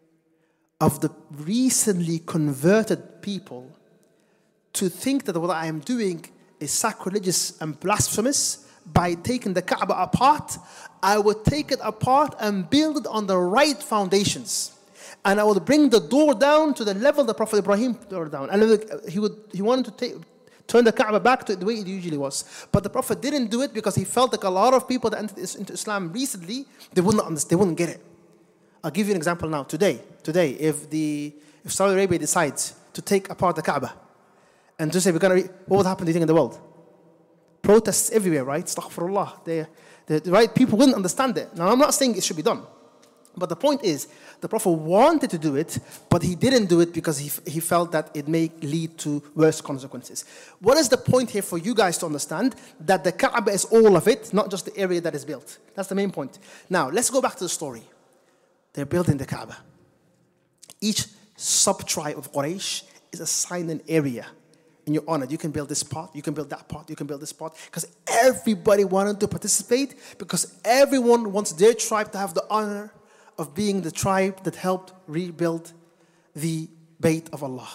of the recently converted people to think that what I am doing is sacrilegious and blasphemous by taking the Kaaba apart, I would take it apart and build it on the right foundations. And I would bring the door down to the level the Prophet Ibrahim tore down. And he would he wanted to take, turn the Kaaba back to the way it usually was. But the Prophet didn't do it because he felt like a lot of people that entered into Islam recently, they wouldn't understand, they wouldn't get it. I'll give you an example now. Today, today, if the if Saudi Arabia decides to take apart the Kaaba and to say we're gonna, what would happen, do you think, in the world? Protests everywhere, right? Astaghfirullah. They, the, the right people wouldn't understand it. Now, I'm not saying it should be done. But the point is, the Prophet wanted to do it, but he didn't do it because he, he felt that it may lead to worse consequences. What is the point here for you guys to understand? That the Kaaba is all of it, not just the area that is built. That's the main point. Now, let's go back to the story. They're building the Kaaba. Each sub-tribe of Quraysh is assigned an area. And you're honored. You can build this part, you can build that part, you can build this part. Because everybody wanted to participate, because everyone wants their tribe to have the honor of being the tribe that helped rebuild the Bayt of Allah.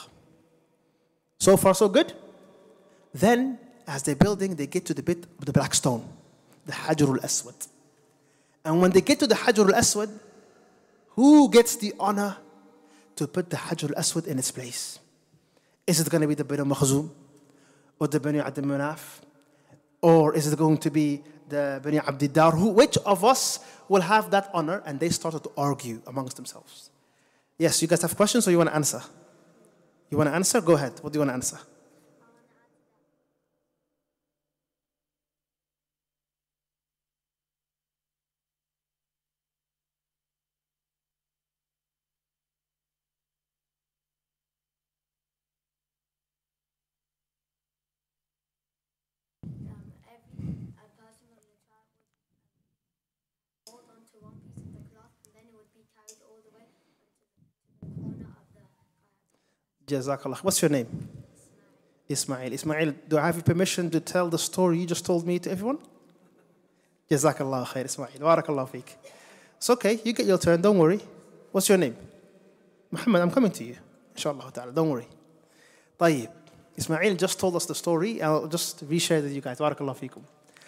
So far, so good. Then, as they're building, they get to the bit of the black stone, the Hajar al-Aswad. And when they get to the Hajar al-Aswad, who gets the honor to put the Hajar al-Aswad in its place? Is it going to be the Banu Makhzum or the Banu Abd Manaf? Or is it going to be the Banu Abdiddar? Who, which of us will have that honor? And they started to argue amongst themselves. Yes, you guys have questions or you want to answer? You want to answer? Go ahead. What do you want to answer? Jazakallah. What's your name? Ismail. Ismail, do I have your permission to tell the story you just told me to everyone? Jazakallah khair, Ismail. Barakallah feek. It's okay. You get your turn. Don't worry. What's your name? Muhammad, I'm coming to you. Inshallah ta'ala. Don't worry. Tayyib. Ismail just told us the story. I'll just reshare it with you guys. Barakallah feekum.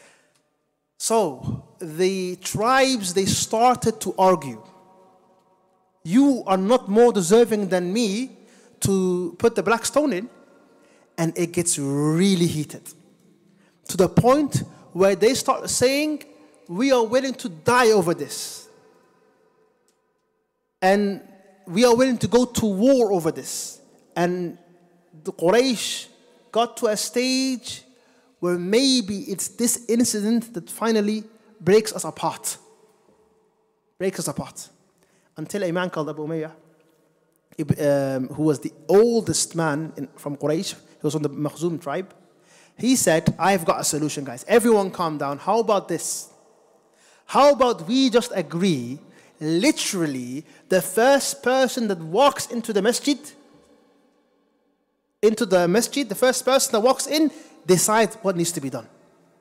So, the tribes, they started to argue. You are not more deserving than me to put the black stone in. And it gets really heated. To the point where they start saying, we are willing to die over this. And we are willing to go to war over this. And the Quraysh got to a stage where maybe it's this incident that finally breaks us apart. Breaks us apart. Until a man called Abu Umayyah, um, who was the oldest man in, from Quraysh, he was from the Makhzum tribe, he said, I've got a solution, guys. Everyone calm down. How about this? How about we just agree, literally, the first person that walks into the masjid, into the masjid, the first person that walks in, decides what needs to be done.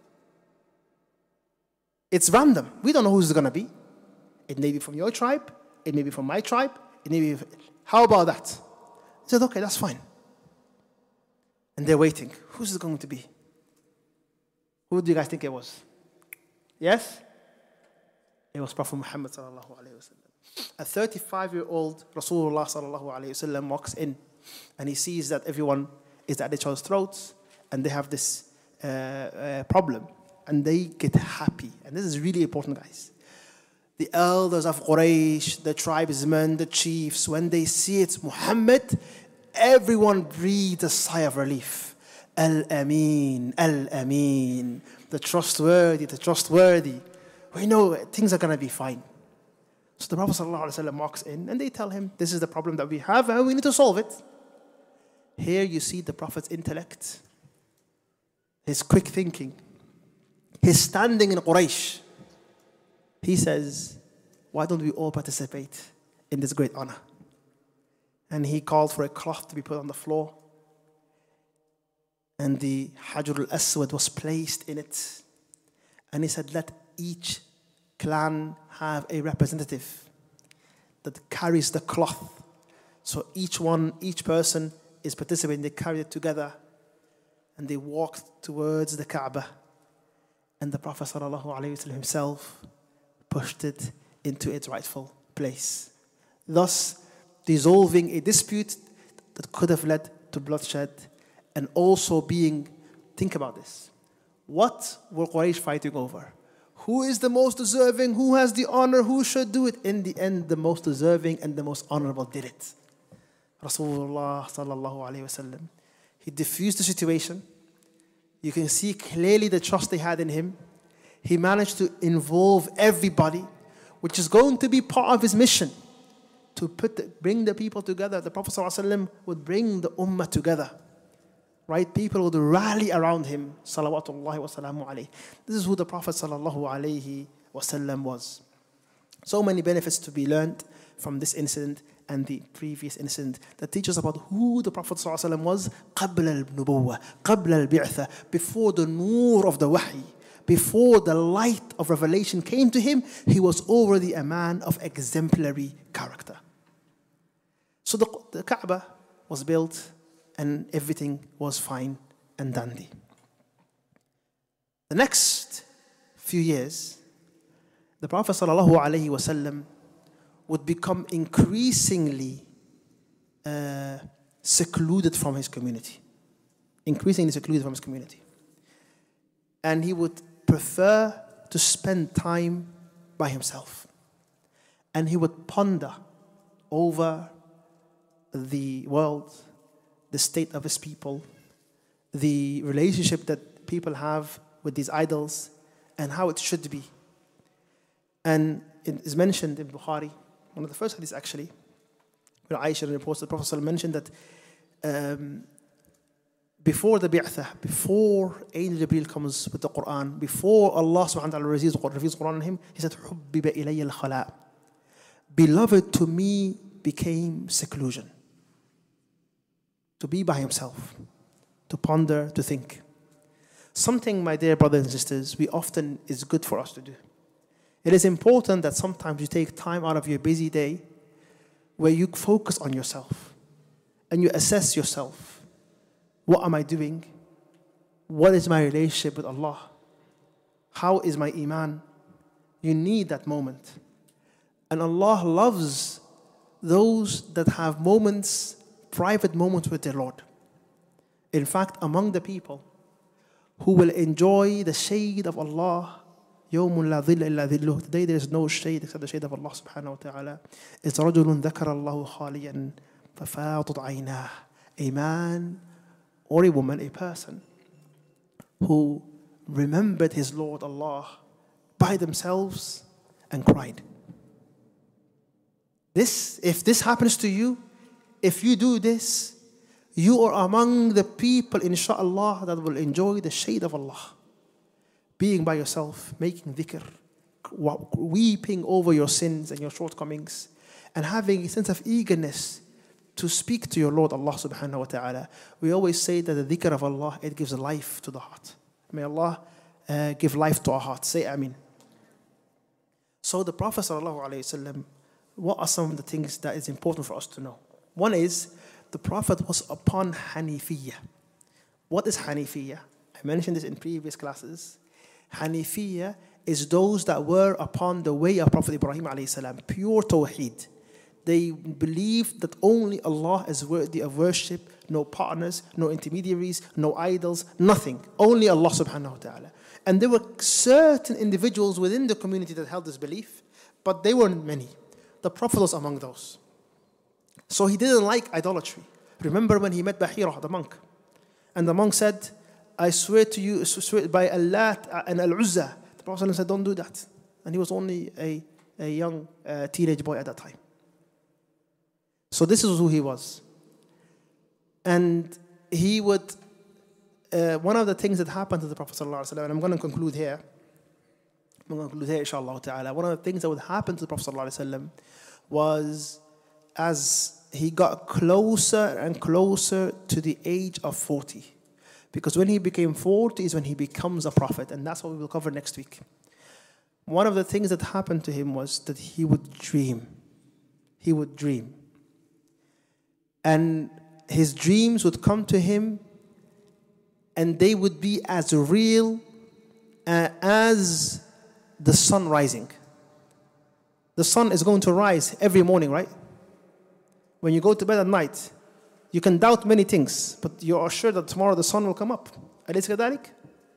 It's random. We don't know who's going to be. It may be from your tribe. It may be from my tribe. It may be. How about that? He said, okay, that's fine. And they're waiting. Who's it going to be? Who do you guys think it was? Yes? It was Prophet Muhammad sallallahu alayhi wa sallam. A thirty-five-year-old Rasulullah sallallahu alayhi wa sallam walks in and he sees that everyone is at each other's throats and they have this uh, uh, problem and they get happy. And this is really important, guys. The elders of Quraysh, the tribesmen, the chiefs, when they see it's Muhammad, everyone breathes a sigh of relief. Al-Amin, Al-Amin. The trustworthy, the trustworthy. We know things are going to be fine. So the Prophet ﷺ walks in and they tell him, this is the problem that we have and we need to solve it. Here you see the Prophet's intellect, his quick thinking, his standing in Quraysh. He says, why don't we all participate in this great honor? And he called for a cloth to be put on the floor. And the Hajar al-Aswad was placed in it. And he said, let each clan have a representative that carries the cloth. So each one, each person is participating. They carry it together. And they walked towards the Kaaba. And the Prophet ﷺ himself pushed it into its rightful place, thus dissolving a dispute that could have led to bloodshed and also being, think about this, what were Quraysh fighting over? Who is the most deserving? Who has the honor? Who should do it? In the end, the most deserving and the most honorable did it. Rasulullah sallallahu alayhi wasallam. He diffused the situation. You can see clearly the trust they had in him. He managed to involve everybody, which is going to be part of his mission, to put the, bring the people together. The Prophet ﷺ would bring the ummah together. Right? People would rally around him. Salawatullahi wa salamu alayhi. This is who the Prophet sallallahu alayhi wasallam was. So many benefits to be learned from this incident and the previous incident that teaches about who the Prophet ﷺ was قبل النبوة, قبل البعثة, before the nur of the wahi. Before the light of revelation came to him, he was already a man of exemplary character. So the, the Kaaba was built and everything was fine and dandy. The next few years, the Prophet ﷺ would become increasingly uh, secluded from his community. Increasingly secluded from his community. And he would prefer to spend time by himself. And he would ponder over the world, the state of his people, the relationship that people have with these idols, and how it should be. And it is mentioned in Bukhari, one of the first hadiths actually, where Aisha reports the Prophet mentioned that um, before the bi'athah, before Angel Jibreel comes with the Quran, before Allah subhanahu wa ta'ala reveals the Quran on him, he said, حُبِّبَ إِلَيَّ الْخَلَاء. Beloved to me became seclusion. To be by himself, to ponder, to think. Something, my dear brothers and sisters, we often is good for us to do. It is important that sometimes you take time out of your busy day where you focus on yourself and you assess yourself. What am I doing? What is my relationship with Allah? How is my iman? You need that moment. And Allah loves those that have moments, private moments with their Lord. In fact, among the people who will enjoy the shade of Allah يوم لا ظل إلا ظله. The day there is no shade except the shade of Allah subhanahu wa ta'ala. It's رجل ذكر الله خاليا ففاضت عيناه. A man or a woman, a person who remembered his Lord Allah by themselves and cried. This, if this happens to you, if you do this, you are among the people, inshaAllah, that will enjoy the shade of Allah. Being by yourself, making dhikr, weeping over your sins and your shortcomings, and having a sense of eagerness to speak to your Lord Allah subhanahu wa ta'ala. We always say that the dhikr of Allah, it gives life to the heart. May Allah uh, give life to our hearts. Say Ameen. So the Prophet sallallahu alayhi wasallam, what are some of the things that is important for us to know? One is, the Prophet was upon Hanifiyya. What is Hanifiyya? I mentioned this in previous classes. Hanifiyya is those that were upon the way of Prophet Ibrahim alayhi salam, pure tawheed. They believed that only Allah is worthy of worship, no partners, no intermediaries, no idols, nothing. Only Allah subhanahu wa ta'ala. And there were certain individuals within the community that held this belief, but they weren't many. The Prophet was among those. So he didn't like idolatry. Remember when he met Bahira, the monk, and the monk said, I swear to you, swear by Allah and Al-Uzza. The Prophet said, don't do that. And he was only a, a young uh, teenage boy at that time. So this is who he was. And he would, uh, one of the things that happened to the Prophet ﷺ, and I'm going to conclude here, I'm going to conclude here, inshallah ta'ala. One of the things that would happen to the Prophet ﷺ was, as he got closer and closer to the age of forty. Because when he became forty is when he becomes a prophet, and that's what we will cover next week. One of the things that happened to him was that he would dream. He would dream. And his dreams would come to him, and they would be as real uh, as the sun rising. The sun is going to rise every morning, right? When you go to bed at night, you can doubt many things, but you are sure that tomorrow the sun will come up. أليس كذلك?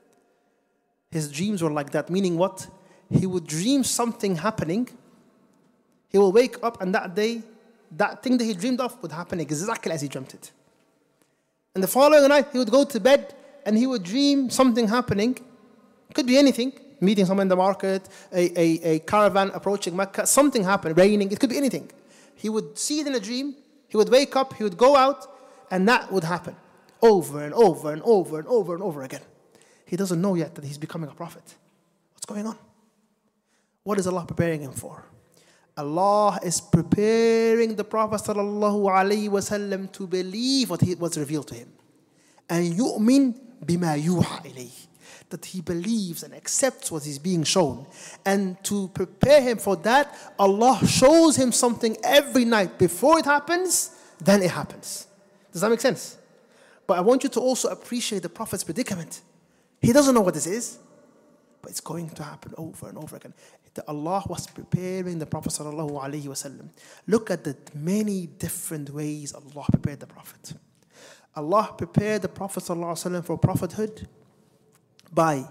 His dreams were like that, meaning what? He would dream something happening. He will wake up, and that day, that thing that he dreamed of would happen exactly as he dreamt it. And the following night, he would go to bed, and he would dream something happening. Could be anything. Meeting someone in the market, a, a, a caravan approaching Mecca, something happened, raining, it could be anything. He would see it in a dream, he would wake up, he would go out, and that would happen over and over and over and over and over again. He doesn't know yet that he's becoming a prophet. What's going on? What is Allah preparing him for? Allah is preparing the Prophet sallallahu alaihi wasallam to believe what he was revealed to him. And yu'min bima yuha ilayh. That he believes and accepts what is being shown. And to prepare him for that, Allah shows him something every night. Before it happens, then it happens. Does that make sense? But I want you to also appreciate the Prophet's predicament. He doesn't know what this is, but it's going to happen over and over again. That Allah was preparing the Prophet sallallahu alaihi wasallam. Look at the many different ways Allah prepared the Prophet. Allah prepared the Prophet sallallahu alaihi wasallam for prophethood by,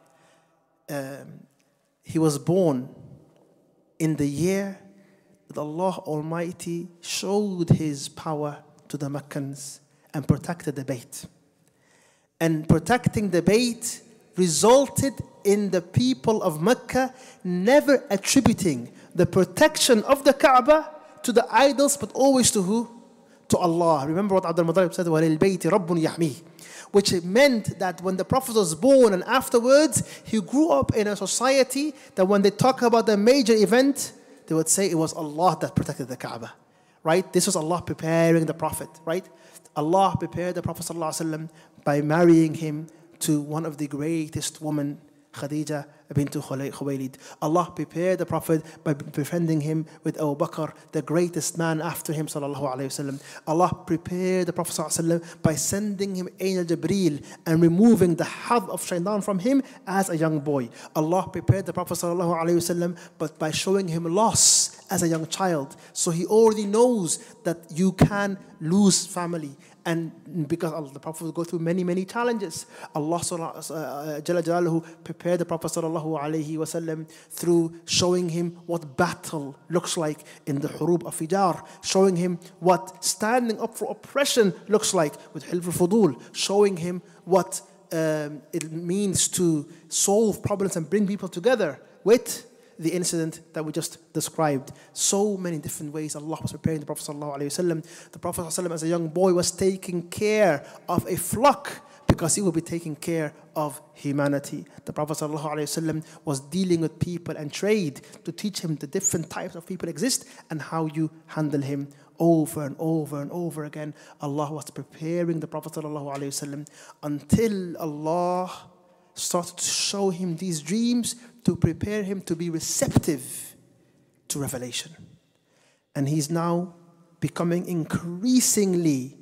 um, he was born in the year that Allah Almighty showed His power to the Meccans and protected the Bayt. And protecting the Bayt resulted in the people of Mecca never attributing the protection of the Kaaba to the idols, but always to who? To Allah. Remember what Abdul Muttalib said, وَلِلْبَيْتِ رَبٌّ يَحْمِيهِ. Which meant that when the Prophet was born and afterwards, he grew up in a society that when they talk about the major event, they would say it was Allah that protected the Kaaba. Right? This was Allah preparing the Prophet. Right? Allah prepared the Prophet ﷺ by marrying him to one of the greatest women, Khadija bint Khuwaylid. Allah prepared the Prophet by befriending him with Abu Bakr, the greatest man after him, sallallahu alayhi wasallam. Allah prepared the Prophet sallallahu alayhi wasallam by sending him Angel Jibreel and removing the hadh of shaitan from him as a young boy. Allah prepared the Prophet sallallahu alayhi wasallam but by showing him loss as a young child. So he already knows that you can lose family And because Allah, the Prophet will go through many, many challenges. Allah uh, Jalla Jalaluhu prepared the Prophet sallallahu alaihi wasallam through showing him what battle looks like in the Hurub of Fijar, showing him what standing up for oppression looks like with Hilf al-Fudul, showing him what um, it means to solve problems and bring people together with the incident that we just described. So many different ways Allah was preparing the Prophet ﷺ. The Prophet ﷺ as a young boy was taking care of a flock because he will be taking care of humanity. The Prophet ﷺ was dealing with people and trade to teach him the different types of people exist and how you handle him. Over and over and over again, Allah was preparing the Prophet ﷺ until Allah started to show him these dreams to prepare him to be receptive to revelation. And he's now becoming increasingly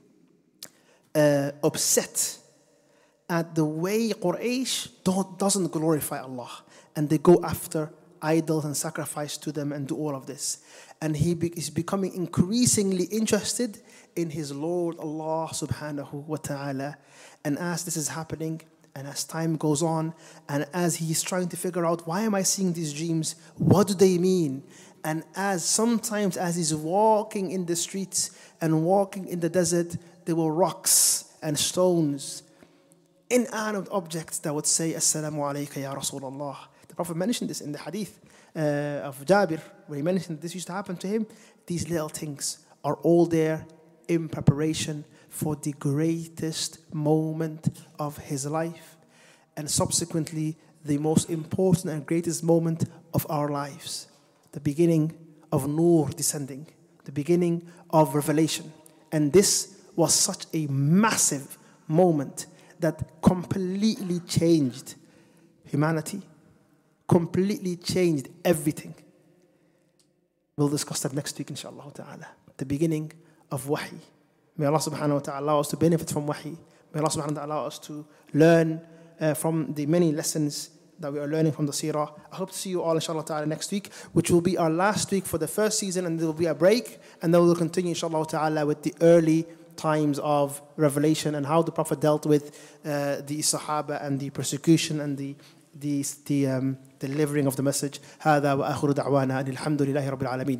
uh, upset at the way Quraysh don't, doesn't glorify Allah. And they go after idols and sacrifice to them and do all of this. And he be, is becoming increasingly interested in his Lord Allah subhanahu wa ta'ala. And as this is happening, and as time goes on, and as he's trying to figure out, why am I seeing these dreams? What do they mean? And as sometimes as he's walking in the streets and walking in the desert, there were rocks and stones, inanimate objects that would say, Assalamu alayka ya Rasulullah. The Prophet mentioned this in the hadith uh, of Jabir, where he mentioned this used to happen to him. These little things are all there in preparation for the greatest moment of his life, and subsequently the most important and greatest moment of our lives, the beginning of Nur descending, the beginning of revelation. And this was such a massive moment that completely changed humanity, completely changed everything. We'll discuss that next week, inshallah ta'ala. The beginning of Wahy. May Allah subhanahu wa ta'ala allow us to benefit from Wahy. May Allah subhanahu wa ta'ala allow us to learn uh, from the many lessons that we are learning from the seerah. I hope to see you all inshallah ta'ala next week, which will be our last week for the first season, and there will be a break, and then we'll continue inshallah ta'ala with the early times of revelation and how the Prophet dealt with uh, the Sahaba and the persecution and the the, the um, delivering of the message. هذا وآخر دعوانا أن الحمد لله رب العالمين.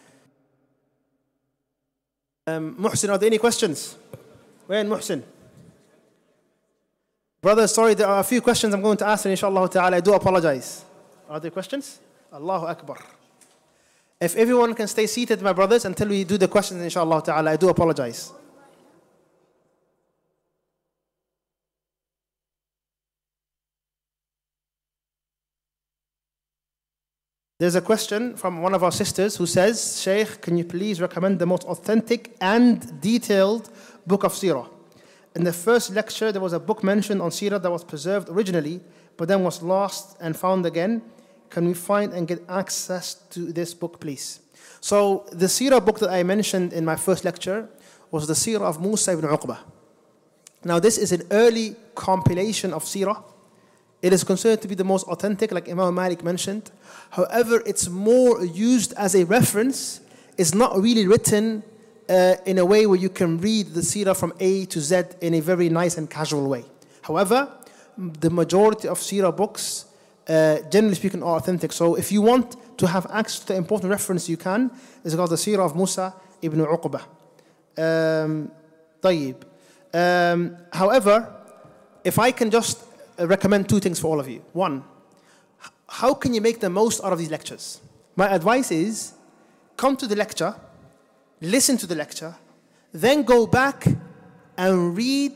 Um, Muhsin, are there any questions? Where Muhsin? Brother, sorry, there are a few questions I'm going to ask, and inshallah ta'ala, I do apologize. Are there questions? Allahu Akbar. If everyone can stay seated, my brothers, until we do the questions, inshallah ta'ala, I do apologize. There's a question from one of our sisters who says, Shaykh, can you please recommend the most authentic and detailed book of Seerah? In the first lecture, there was a book mentioned on Seerah that was preserved originally, but then was lost and found again. Can we find and get access to this book, please? So the Seerah book that I mentioned in my first lecture was the Seerah of Musa ibn Uqba. Now this is an early compilation of Seerah. It is considered to be the most authentic, like Imam Malik mentioned. However, it's more used as a reference. It's not really written uh, in a way where you can read the Seerah from A to Z in a very nice and casual way. However, the majority of Seerah books, uh, generally speaking, are authentic. So if you want to have access to the important reference, you can. It's called the Seerah of Musa ibn Uqba. Um, طيب. Um, however, if I can just recommend two things for all of you. One, how can you make the most out of these lectures? My advice is, come to the lecture, listen to the lecture, then go back and read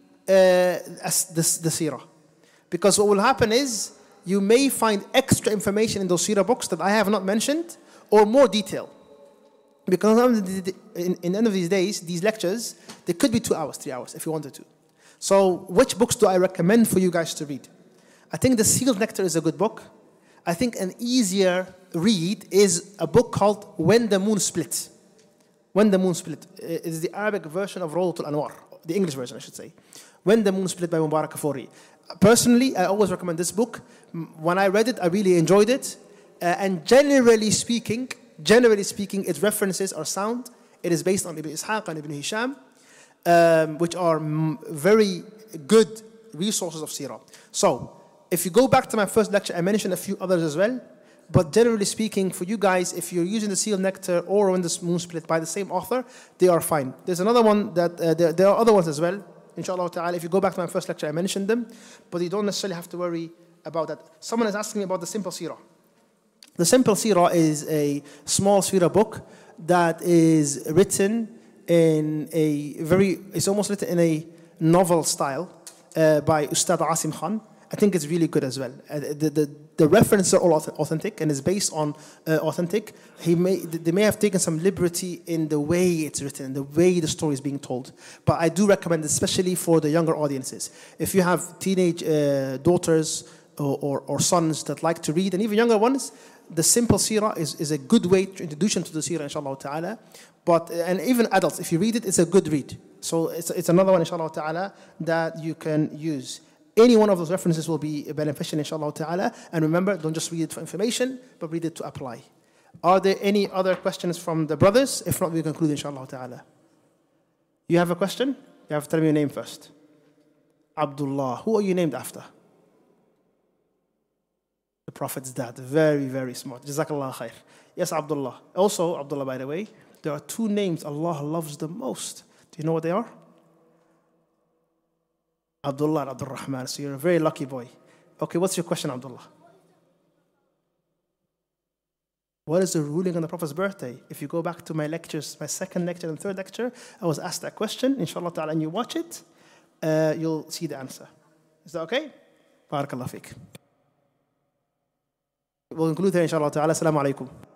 uh, the, the seerah. Because what will happen is, you may find extra information in those seerah books that I have not mentioned, or more detail. Because in, in the end of these days, these lectures, they could be two hours, three hours, if you wanted to. So, which books do I recommend for you guys to read? I think The Sealed Nectar is a good book. I think an easier read is a book called When the Moon Split. When the Moon Split. It is the Arabic version of Rawdatul Anwar. The English version, I should say. When the Moon Split by Mubarak Kafuri. Personally, I always recommend this book. When I read it, I really enjoyed it. Uh, and generally speaking, generally speaking, its references are sound. It is based on Ibn Ishaq and Ibn Hisham. um, which are m very good resources of seerah. So, if you go back to my first lecture, I mentioned a few others as well. But generally speaking, for you guys, if you're using the Seal Nectar or When the Moon Split by the same author, they are fine. There's another one that, uh, there, there are other ones as well. Inshallah ta'ala, if you go back to my first lecture, I mentioned them. But you don't necessarily have to worry about that. Someone is asking me about the Simple Seerah. The Simple Seerah is a small seerah book that is written in a very, it's almost written in a novel style uh, by Ustad Asim Khan. I think it's really good as well. Uh, the, the, the references are all authentic and is based on uh, authentic. He may, they may have taken some liberty in the way it's written, the way the story is being told. But I do recommend, especially for the younger audiences. If you have teenage uh, daughters or, or, or sons that like to read, and even younger ones, the Simple Seerah is, is a good way to introduce them to the Seerah, inshallah ta'ala. But, and even adults, if you read it, it's a good read. So it's, it's another one, inshallah ta'ala, that you can use. Any one of those references will be beneficial, inshallah ta'ala. And remember, don't just read it for information, but read it to apply. Are there any other questions from the brothers? If not, we conclude, inshallah ta'ala. You have a question? You have to tell me your name first. Abdullah. Who are you named after? The Prophet's dad. Very, very smart. Jazakallah khair. Yes, Abdullah. Also, Abdullah, by the way, there are two names Allah loves the most. Do you know what they are? Abdullah and Abdul Rahman. So you're a very lucky boy. Okay, what's your question, Abdullah? What is the ruling on the Prophet's birthday? If you go back to my lectures, my second lecture and third lecture, I was asked that question, inshallah ta'ala, and you watch it, uh, you'll see the answer. Is that okay? Barakallah fiqh. We'll conclude here, inshallah ta'ala. Assalamu alaikum.